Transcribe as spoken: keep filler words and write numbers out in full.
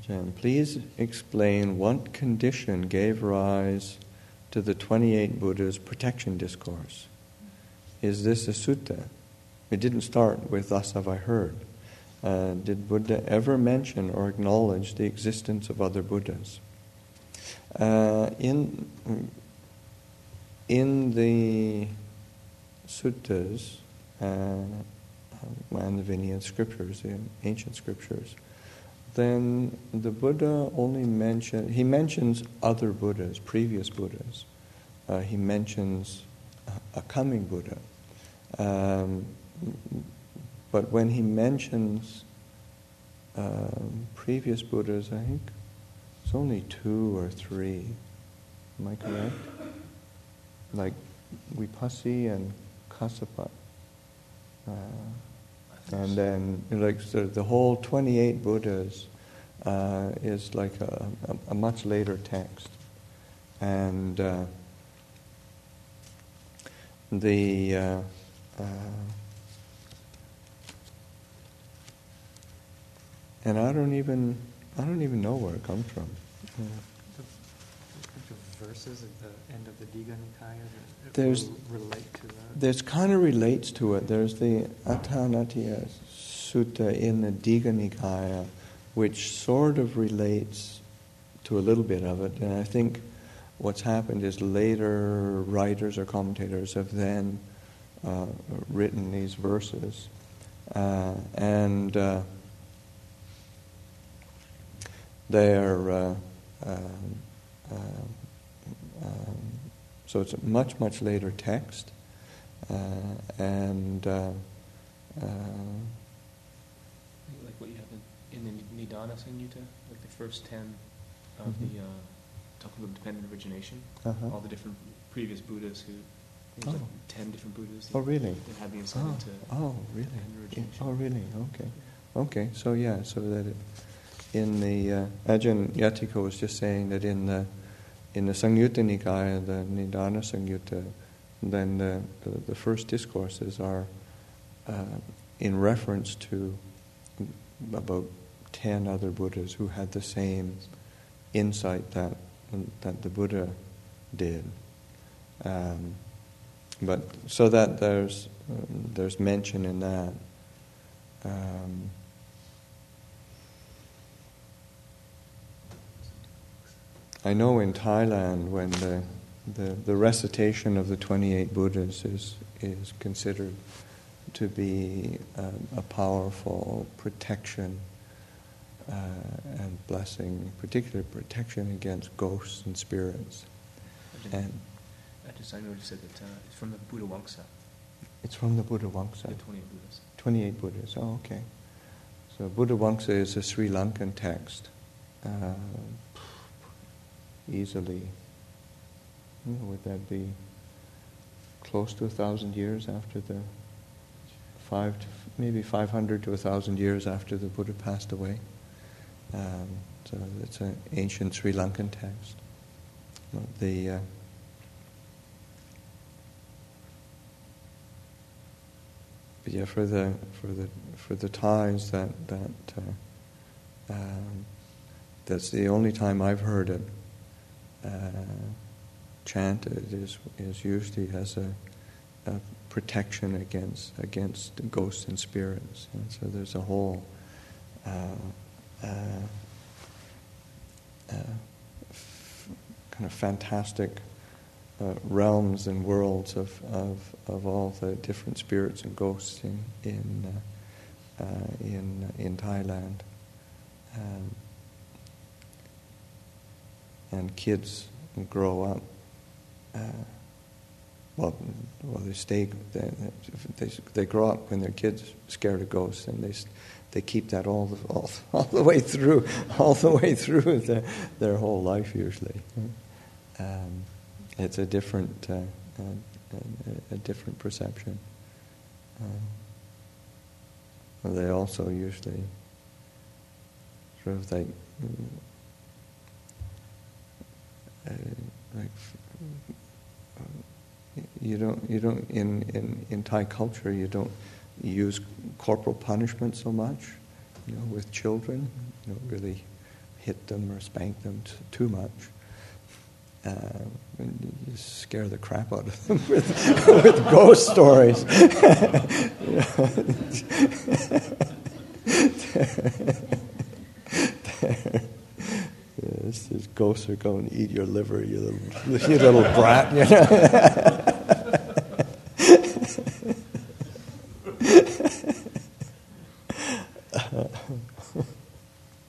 Jen, please explain what condition gave rise to the twenty-eight Buddhas' protection discourse. Is this a sutta? It didn't start with "thus have I heard." Uh, did Buddha ever mention or acknowledge the existence of other Buddhas? Uh, in in the suttas uh, and the Vinaya scriptures, the ancient scriptures, then the Buddha only mention he mentions other Buddhas, previous Buddhas. Uh, he mentions a, a coming Buddha. Um, but when he mentions um, previous Buddhas, I think it's only two or three. Am I correct? Like Vipassi and Kassapa. Uh, and then, like, so the whole twenty-eight Buddhas uh, is like a, a, a much later text. And uh, the... Uh, uh, and I don't even I don't even know where it comes from. Yeah. The, the verses at the end of the Digha Nikaya that there's, relate to that. There's kind of relates to it. There's the Attanatiya Sutta in the Digha Nikaya, which sort of relates to a little bit of it. And I think what's happened is later writers or commentators have then uh, written these verses. Uh, and uh, they're... Uh, um, uh, um, so it's a much, much later text. Uh, and... Uh, uh, like what you have in, in the Nidana Samyutta, like the first ten of mm-hmm. the... Uh, talking about dependent origination, uh-huh. all the different previous Buddhas who... Oh. Like ten different Buddhas. Oh, really? That had the insight Oh, into oh, really? origination. Oh, really? Okay. Okay, so yeah, so that it, in the... Uh, Ajahn Yattika was just saying that in the in the Samyutta Nikaya, the Nidana Samyutta, then the, the, the first discourses are uh, in reference to about ten other Buddhas who had the same insight that that the Buddha did. Um, but so that there's um, there's mention in that. Um, I know in Thailand when the, the the recitation of the twenty-eight Buddhas is is considered to be um, a powerful protection uh, and blessing, particular protection against ghosts and spirits. And I just I noticed that uh, it's from the Buddha Wangsa. It's from the Buddha Wangsa. The twenty-eight Buddhas. twenty-eight Buddhas. Oh, okay. So Buddha Wangsa is a Sri Lankan text. Uh, easily, you know, would that be close to a thousand years after the five, to, maybe five hundred to a thousand years after the Buddha passed away? Um, so it's an ancient Sri Lankan text. The uh, but yeah, for the for the for the Thais, that that uh, um, that's the only time I've heard it uh, chanted is is usually as a, a protection against against ghosts and spirits, and so there's a whole. Uh, uh, uh, kind of fantastic uh, realms and worlds of, of of all the different spirits and ghosts in in uh, uh, in in Thailand, um, and kids grow up. Uh, well, well, they stay. They, they they grow up when they're kids, scared of ghosts, and they they keep that all the all, all the way through, all the way through their their whole life usually. Um, it's a different, uh, a, a different perception. Um, well, they also usually sort of like, uh, like uh, you don't you don't in, in, in Thai culture you don't use corporal punishment so much, you know, with children. You don't really hit them or spank them t- too much. Uh, and you scare the crap out of them with, with ghost stories. Yes, these ghosts are going to eat your liver, you little, you little brat. You know?